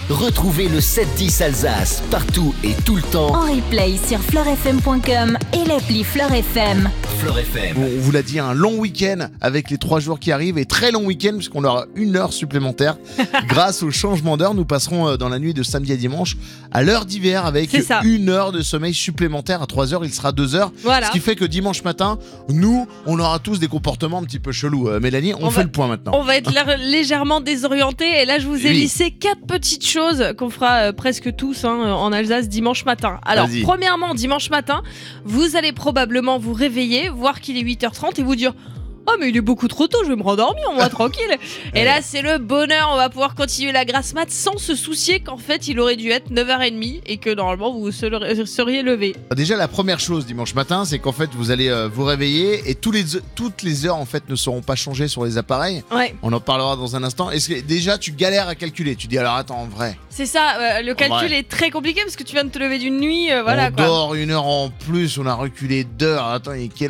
Retrouvez le 7-10 Alsace partout et tout le temps. En replay sur fleurfm.com et l'appli Fleur FM. Fleur FM. Bon, on vous l'a dit, un long week-end avec les 3 jours qui arrivent et très long week-end puisqu'on aura 1 heure supplémentaire. Grâce au changement d'heure, nous passerons dans la nuit de samedi à dimanche à l'heure d'hiver avec 1 heure de sommeil supplémentaire. À 3 heures, il sera 2 heures. Voilà. Ce qui fait que dimanche matin, nous, on aura tous des comportements un petit peu chelous. Mélanie, on fait le point maintenant. On va être légèrement désorientés et là, je vous ai lissé 4 petites choses qu'on fera presque tous en Alsace dimanche matin. Alors, premièrement, dimanche matin, vous allez probablement vous réveiller, voir qu'il est 8h30 et vous dire « Oh mais il est beaucoup trop tôt, je vais me rendormir, on va tranquille !» Et là c'est le bonheur, on va pouvoir continuer la grasse mat sans se soucier qu'en fait il aurait dû être 9h30 et que normalement vous seriez levé. Déjà la première chose dimanche matin, c'est qu'en fait vous allez vous réveiller et toutes les heures en fait ne seront pas changées sur les appareils. Ouais. On en parlera dans un instant. Est-ce que déjà tu galères à calculer? Tu dis alors attends, en vrai. C'est ça, le calcul est très compliqué parce que tu viens de te lever d'une nuit, voilà on quoi. dort 1 heure en plus, on a reculé d'heures. Attends,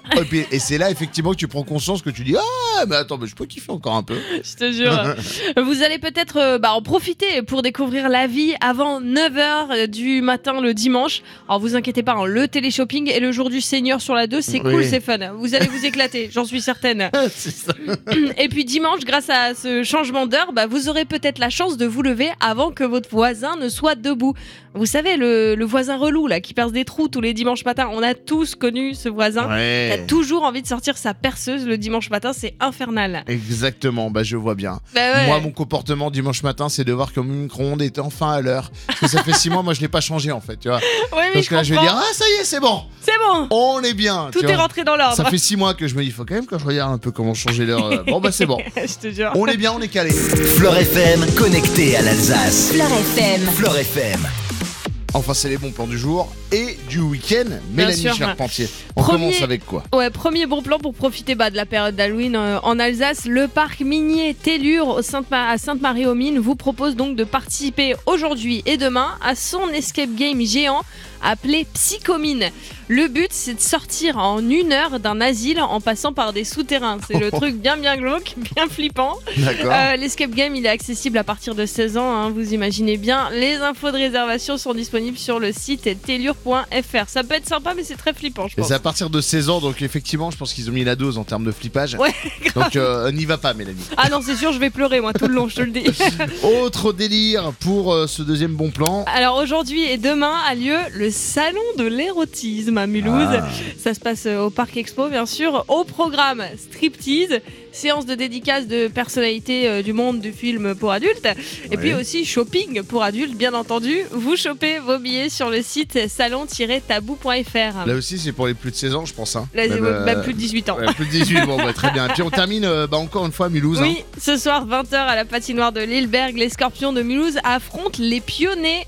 et c'est là effectivement que tu prends conscience que tu dis ah mais attends, mais je peux kiffer encore un peu. Je te jure. Vous allez peut-être en profiter pour découvrir la vie avant 9h du matin le dimanche. Alors vous inquiétez pas, le télé-shopping et le jour du Seigneur sur la 2, c'est cool, c'est fun. Vous allez vous éclater, j'en suis certaine. C'est ça. Et puis dimanche, grâce à ce changement d'heure, vous aurez peut-être la chance de vous lever avant que votre voisin ne soit debout. Vous savez, le voisin relou là qui perce des trous tous les dimanches matins. On a tous connu ce voisin. Ouais. Qui a toujours envie de sortir sa perceuse le dimanche matin, c'est infernal. Exactement, je vois bien. Ouais. Moi, mon comportement dimanche matin, c'est de voir que mon micro-ondes est enfin à l'heure. Parce que ça fait 6 mois, moi je l'ai pas changé en fait, tu vois. Ouais, mais parce que là, je vais dire ah ça y est, c'est bon. C'est bon. On est bien. Tout est rentré dans l'ordre. Ça fait 6 mois que je me dis, il faut quand même que je regarde un peu comment changer l'heure. Bon c'est bon. Je te jure. On est bien, on est calé. Fleur FM, connecté à l'Alsace. Fleur FM. Fleur FM. Enfin, c'est les bons plans du jour et du week-end. Mélanie Charpentier, on commence avec quoi? Ouais, premier bon plan pour profiter de la période d'Halloween en Alsace. Le parc minier Tellure à Sainte-Marie-aux-Mines vous propose donc de participer aujourd'hui et demain à son escape game géant appelé Psychomine. Le but, c'est de sortir en 1 heure d'un asile en passant par des souterrains. C'est le truc bien glauque, bien flippant. D'accord. L'escape game, il est accessible à partir de 16 ans, vous imaginez bien. Les infos de réservation sont disponibles sur le site tellure.fr. Ça peut être sympa, mais c'est très flippant, je pense. Et c'est à partir de 16 ans, donc effectivement, je pense qu'ils ont mis la dose en termes de flippage. Ouais, grave. Donc n'y va pas, Mélanie. Ah non, c'est sûr, je vais pleurer, moi, tout le long, je te le dis. Autre délire pour ce deuxième bon plan. Alors aujourd'hui et demain a lieu le salon de l'érotisme à Mulhouse. Ça se passe au Parc Expo, bien sûr. Au programme, striptease, séance de dédicace de personnalités du monde du film pour adultes. Et puis aussi shopping pour adultes, bien entendu. Vous chopez vos billets sur le site salon-tabou.fr. Là aussi, c'est pour les plus de 16 ans, je pense. Là, même plus de 18 ans. Plus de 18, bon, très bien. Et puis on termine encore une fois à Mulhouse. Oui, ce soir, 20h à la patinoire de Lilleberg, les Scorpions de Mulhouse affrontent les pionniers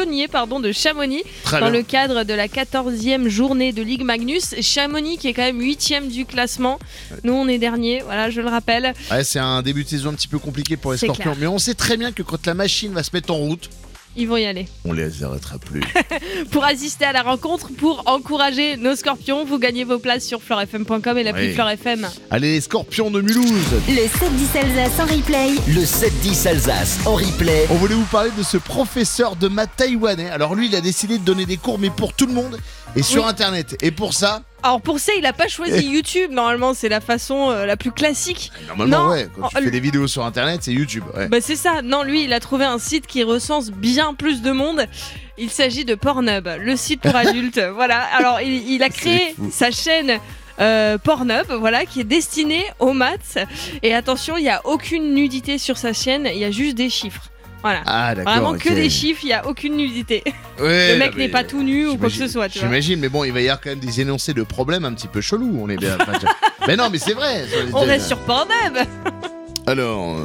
de Chamonix dans le cadre de la 14e journée de Ligue Magnus. Chamonix qui est quand même 8e du classement. Nous, on est dernier, voilà, je le rappelle. Ouais, c'est un début de saison un petit peu compliqué pour les Scorpions. Clair. Mais on sait très bien que quand la machine va se mettre en route, ils vont y aller. On les arrêtera plus. Pour assister à la rencontre, pour encourager nos Scorpions, vous gagnez vos places sur fleurfm.com et l'appli Fleur FM. Allez, les Scorpions de Mulhouse. Le 7-10 Alsace en replay. Le 7-10 Alsace en replay. On voulait vous parler de ce professeur de maths taïwanais. Alors lui, il a décidé de donner des cours, mais pour tout le monde et sur Internet. Et pour ça... Alors pour ça, il a pas choisi YouTube. Normalement, c'est la façon la plus classique. Normalement, quand tu fais des vidéos sur Internet, c'est YouTube. Ouais. C'est ça. Non, lui, il a trouvé un site qui recense bien plus de monde. Il s'agit de Pornhub, le site pour adultes. Voilà. Alors, il a créé sa chaîne Pornhub, qui est destinée aux maths. Et attention, il n'y a aucune nudité sur sa chaîne. Il y a juste des chiffres. Voilà. Ah, d'accord, vraiment que des chiffres, il n'y a aucune nudité. Ouais, le mec n'est pas tout nu ou quoi que ce soit. J'imagine, mais bon, il va y avoir quand même des énoncés de problèmes un petit peu chelous. On est bien. Mais non, mais c'est vrai. On reste sur Pornhub. Alors,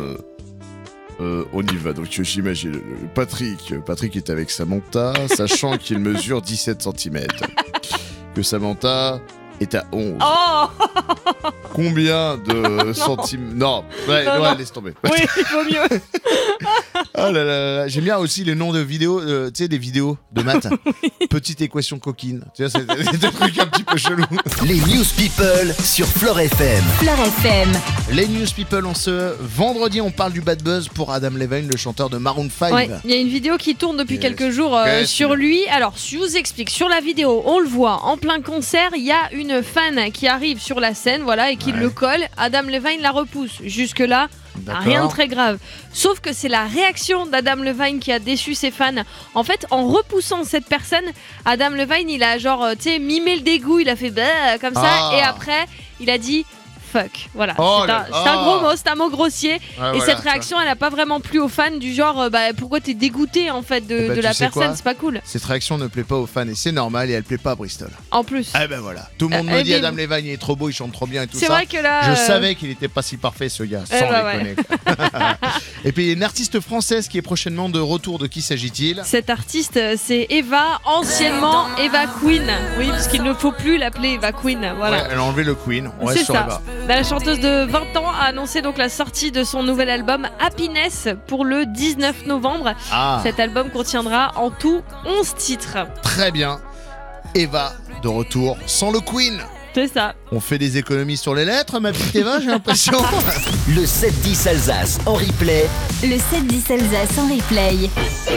on y va. Donc, j'imagine, Patrick est avec Samantha, sachant qu'il mesure 17 cm. Que Samantha est à 11. Oh combien de centimètres. Non, laisse tomber. Oui, il vaut mieux. Oh là là, j'aime bien aussi les noms de vidéos, tu sais, des vidéos de maths. Petite équation coquine. Tu vois, c'est des trucs un petit peu chelous. Les News People sur Fleur FM. Fleur FM. Les News People, en ce vendredi, on parle du bad buzz pour Adam Levine, le chanteur de Maroon 5. Ouais, il y a une vidéo qui tourne depuis quelques jours sur lui. Alors, je vous explique. Sur la vidéo, on le voit en plein concert. Il y a une fan qui arrive sur la scène, voilà, et qui le colle. Adam Levine la repousse. Jusque-là, rien de très grave. Sauf que c'est la réaction d'Adam Levine qui a déçu ses fans. En fait, en repoussant cette personne, Adam Levine, il a mimé le dégoût, il a fait comme ça, et après, il a dit fuck. Voilà. C'est un gros mot, c'est un mot grossier. Et cette réaction, elle n'a pas vraiment plu aux fans, du genre pourquoi t'es dégoûté en fait de la personne, c'est pas cool. Cette réaction ne plaît pas aux fans et c'est normal, et elle plaît pas à Bristol. En plus. Eh ben voilà. Tout le monde me dit Adam Levine il est trop beau, il chante trop bien et tout ça. C'est vrai que là. Je savais qu'il était pas si parfait ce gars, sans déconner. Et puis il y a une artiste française qui est prochainement de retour. De qui s'agit-il? Cette artiste, c'est Eva, anciennement Eva Queen. Oui, parce qu'il ne faut plus l'appeler Eva Queen. Voilà. Ouais, elle a enlevé le Queen. On reste sur Eva. La chanteuse de 20 ans a annoncé donc la sortie de son nouvel album Happiness pour le 19 novembre. Cet album contiendra en tout 11 titres. Très bien. Eva de retour sans le Queen. C'est ça. On fait des économies sur les lettres, ma petite Eva, j'ai l'impression. Le 7-10 Alsace en replay. Le 7-10 Alsace en replay.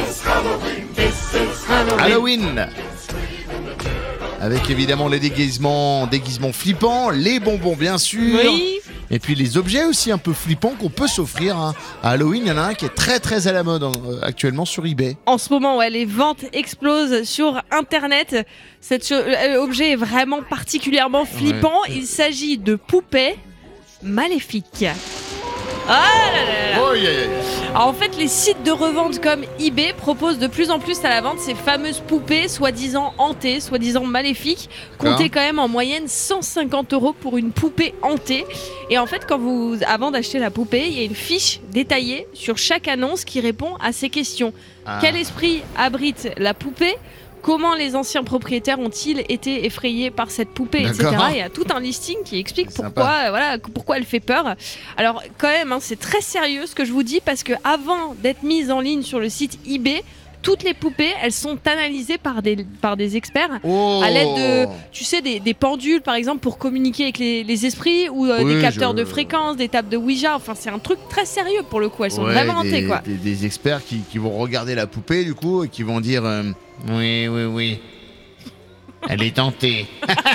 Halloween. Avec évidemment les déguisements flippants, les bonbons bien sûr. Oui. Et puis les objets aussi un peu flippants qu'on peut s'offrir. À Halloween, il y en a un qui est très très à la mode actuellement sur eBay. En ce moment, les ventes explosent sur Internet. Cet objet est vraiment particulièrement flippant. Il s'agit de poupées maléfiques. Ah là là là. Oh, yeah, yeah. Alors en fait, les sites de revente comme eBay proposent de plus en plus à la vente ces fameuses poupées soi-disant hantées, soi-disant maléfiques. Comptez quand même en moyenne 150 € pour une poupée hantée. Et en fait, avant d'acheter la poupée, il y a une fiche détaillée sur chaque annonce qui répond à ces questions. Quel esprit abrite la poupée ? Comment les anciens propriétaires ont-ils été effrayés par cette poupée, etc. Il y a tout un listing qui explique pourquoi elle fait peur. Alors quand même, c'est très sérieux ce que je vous dis, parce que avant d'être mise en ligne sur le site eBay, toutes les poupées, elles sont analysées par des experts à l'aide de, des pendules par exemple pour communiquer avec les esprits, ou des capteurs de fréquence, des tables de Ouija. Enfin, c'est un truc très sérieux pour le coup. Elles sont vraiment hantées, quoi. Des experts qui vont regarder la poupée du coup et qui vont dire oui. Elle est tentée.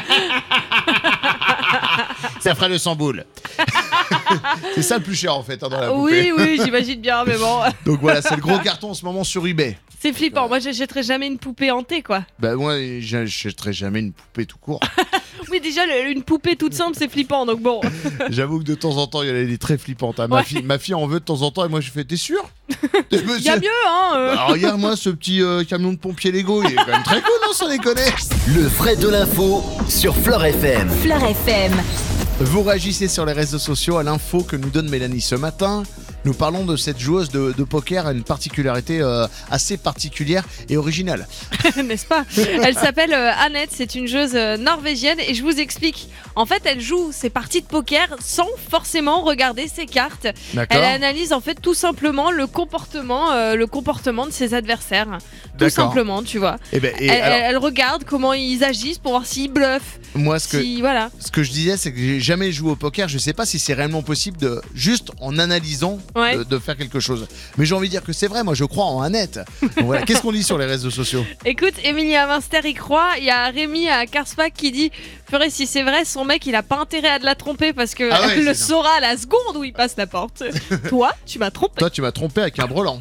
Ça fera le 100 boules. C'est ça le plus cher en fait dans la poupée. Oui, j'imagine bien, mais bon. Donc voilà, c'est le gros carton en ce moment sur eBay. C'est flippant. Moi, j'achèterai jamais une poupée hantée, quoi. Bah moi, j'achèterai jamais une poupée tout court. Oui, déjà, une poupée toute simple, c'est flippant, donc bon. J'avoue que de temps en temps, il y en a des très flippantes. Ma fille en veut de temps en temps, et moi je fais, t'es sûr? Il y a mieux, hein. Alors regarde-moi ce petit camion de pompier Lego, il est quand même très cool, non, sans déconner. Le vrai de l'info sur Fleur FM. Fleur FM. Vous réagissez sur les réseaux sociaux à l'info que nous donne Mélanie ce matin. Nous parlons de cette joueuse de poker à une particularité assez particulière et originale. N'est-ce pas? Elle s'appelle Annette, c'est une joueuse norvégienne, et je vous explique. En fait, elle joue ses parties de poker sans forcément regarder ses cartes. Elle analyse en fait tout simplement le comportement de ses adversaires. Tout simplement, tu vois. Elle regarde comment ils agissent pour voir s'ils bluffent. Moi, ce que je disais, c'est que j'ai jamais joué au poker. Je sais pas si c'est réellement possible de, juste en analysant, de faire quelque chose. Mais j'ai envie de dire que c'est vrai. Moi, je crois en Annette. Donc voilà. Qu'est-ce qu'on dit sur les réseaux sociaux? Écoute, Émilie à Münster y croit. Il y a Rémi à Karsbach qui dit: ferait, si c'est vrai, son mec, il a pas intérêt à de la tromper parce que elle le saura à la seconde où il passe la porte. Toi, tu m'as trompé. Toi, tu m'as trompé avec un brelan.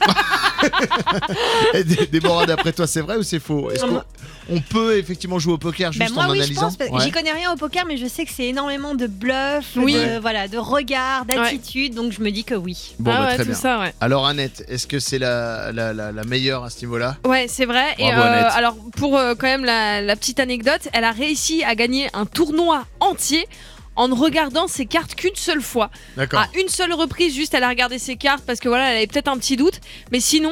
Déborah, d'après toi, c'est vrai ou c'est faux? Est-ce qu'on peut effectivement jouer au poker juste en analysant? Je pense, j'y connais rien au poker, mais je sais que c'est énormément de bluff, de regard, d'attitude, donc je me dis que oui. Bon, très bien. Ça, alors Annette, est-ce que c'est la meilleure à ce niveau-là? Ouais, c'est vrai. Bravo, et alors pour quand même la petite anecdote, elle a réussi à gagner un tournoi entier en ne regardant ses cartes qu'une seule fois. D'accord. À une seule reprise, juste elle a regardé ses cartes parce que elle avait peut-être un petit doute, mais sinon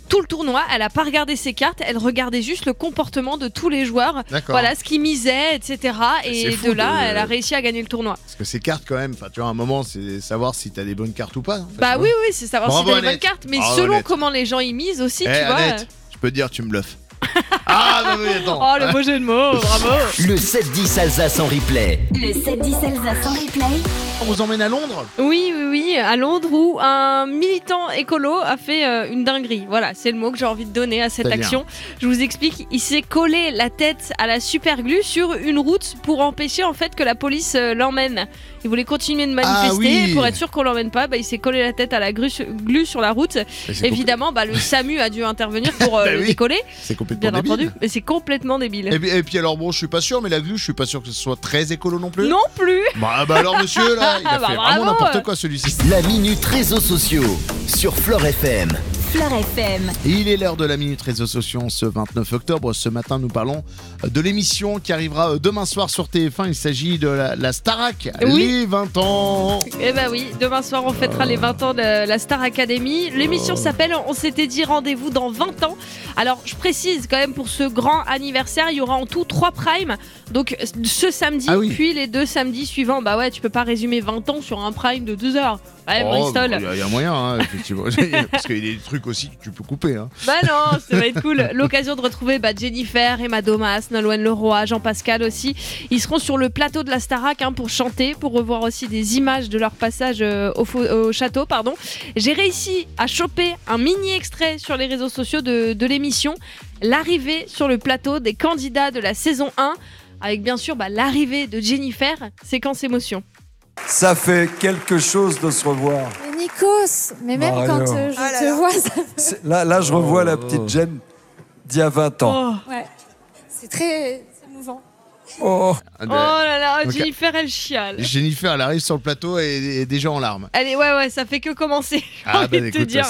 tout le tournoi. Elle a pas regardé ses cartes, elle regardait juste le comportement de tous les joueurs. D'accord. Voilà, ce qu'ils misaient, etc. Et de là, elle a réussi à gagner le tournoi. Parce que ces cartes, quand même, tu vois, à un moment, c'est savoir si t'as des bonnes cartes ou pas. Bah oui, c'est savoir si t'as des bonnes cartes. Mais selon comment les gens y misent aussi, tu vois. Annette, je peux te dire, tu me bluffes. Ah, bah oui, attends. Oh, le beau jeu de mots, bravo. Le 7-10 Alsace en replay. Le 7-10 Alsace en replay. On vous emmène à Londres ? Oui, à Londres où un militant écolo a fait une dinguerie. Voilà, c'est le mot que j'ai envie de donner à cette action. Je vous explique, il s'est collé la tête à la superglue sur une route pour empêcher en fait que la police l'emmène. Il voulait continuer de manifester pour être sûr qu'on l'emmène pas. Il s'est collé la tête à la glue sur la route. Évidemment, le SAMU a dû intervenir pour le décoller. C'est complètement bien débile. entendu, mais c'est complètement débile. Et puis alors bon, je suis pas sûr, mais la glue, je suis pas sûr que ce soit très écolo non plus. Non plus. Bah alors monsieur là, il a fait vraiment n'importe quoi celui-ci. La minute réseaux sociaux sur Fleur FM. Fleur FM. Il est l'heure de la minute réseaux sociaux ce 29 octobre. Ce matin, nous parlons de l'émission qui arrivera demain soir sur TF1. Il s'agit de la Starac, les 20 ans. Eh ben oui, demain soir, on fêtera les 20 ans de la Star Academy. L'émission s'appelle On s'était dit rendez-vous dans 20 ans. Alors, je précise quand même pour ce grand anniversaire, il y aura en tout 3 primes. Donc, ce samedi, puis les 2 samedis suivants. Bah ouais, tu peux pas résumer 20 ans sur un prime de 2 heures. Ouais, il y a moyen, effectivement. Parce qu'il y a des trucs aussi que tu peux couper. Bah non, ça va être cool. L'occasion de retrouver Jennifer, Emma Domas, Nolwenn Leroy, Jean-Pascal aussi. Ils seront sur le plateau de la Starac pour chanter, pour revoir aussi des images de leur passage au château. J'ai réussi à choper un mini extrait sur les réseaux sociaux de l'émission. L'arrivée sur le plateau des candidats de la saison 1, avec bien sûr l'arrivée de Jennifer, séquence émotion. Ça fait quelque chose de se revoir. Mais Nikos, mais même quand je te vois... Ça... Là, je revois la petite Jen d'il y a 20 ans. Ouais, c'est très émouvant. Oh là là, donc, Jennifer elle chiale. Jennifer elle arrive sur le plateau et déjà en larmes. Allez, ouais, ça fait que commencer. Écoute, dire.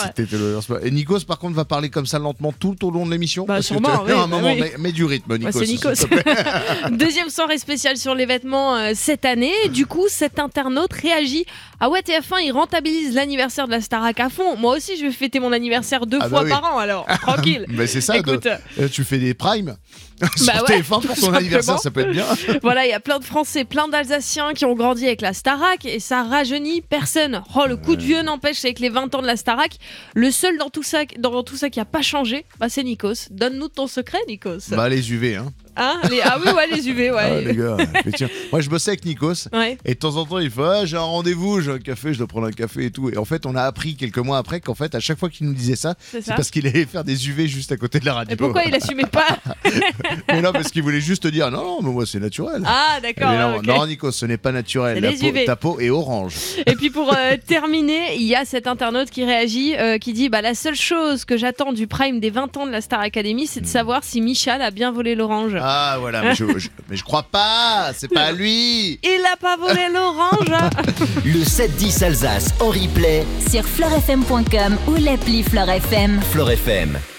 Et Nikos par contre va parler comme ça lentement tout au long de l'émission. Sûrement, un moment, mais du rythme, Nikos. C'est Nikos. Deuxième soirée spéciale sur les vêtements cette année. Du coup, cet internaute réagit. Ah ouais, TF1 il rentabilise l'anniversaire de la Starac à fond. Moi aussi je vais fêter mon anniversaire 2 fois par an alors. Tranquille. Mais c'est ça. Écoute, tu fais des primes sur TF1 pour ton anniversaire, ça peut être bien. Voilà, il y a plein de Français, plein d'Alsaciens qui ont grandi avec la Starac et ça rajeunit personne. Le coup de vieux n'empêche, avec les 20 ans de la Starac, le seul dans tout ça qui a pas changé, c'est Nikos. Donne-nous ton secret, Nikos. Les UV, les UV, ouais. Les gars, moi je bossais avec Nikos et de temps en temps il fait j'ai un rendez-vous, j'ai un café, je dois prendre un café et tout. Et en fait, on a appris quelques mois après qu'en fait, à chaque fois qu'il nous disait ça, c'est parce qu'il allait faire des UV juste à côté de la radio. Et pourquoi il assumait pas? Mais non, parce qu'il voulait juste te dire non, mais moi c'est naturel. Ah d'accord. Non, Nikos, ce n'est pas naturel. Ta peau est orange. Et puis pour terminer, il y a cet internaute qui réagit, qui dit la seule chose que j'attends du prime des 20 ans de la Star Academy, c'est de savoir si Michal a bien volé l'orange. Ah voilà, mais je crois pas, c'est pas lui. Il a pas volé l'orange. Le 7-10 Alsace en replay sur fleurfm.com ou l'appli Fleur FM. Fleur FM.